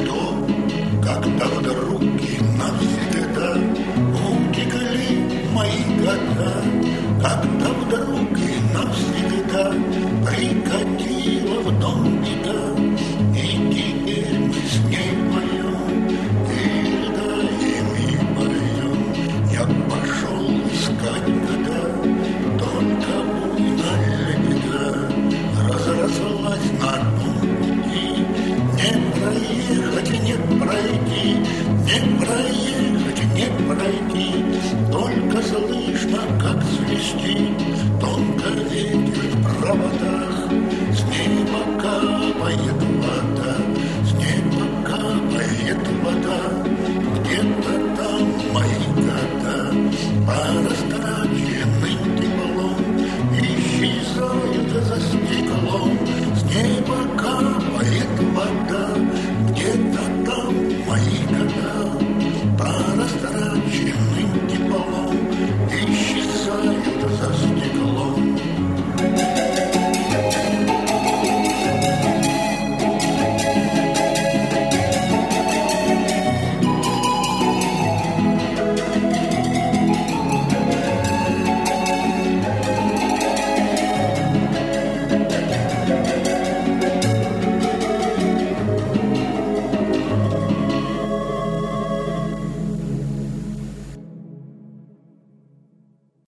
что, когда вдруг и навсегда утекли мои года, когда вдруг и навсегда прикатила в дом беда, и теперь мы с ней поем, и рыдаем, и поем. Я пошел искать года, только буйная беда разрослась на одном пути. Не проехать, не пройти, не проехать, не пройти, только слышно, как свистит тонко ветер в провода.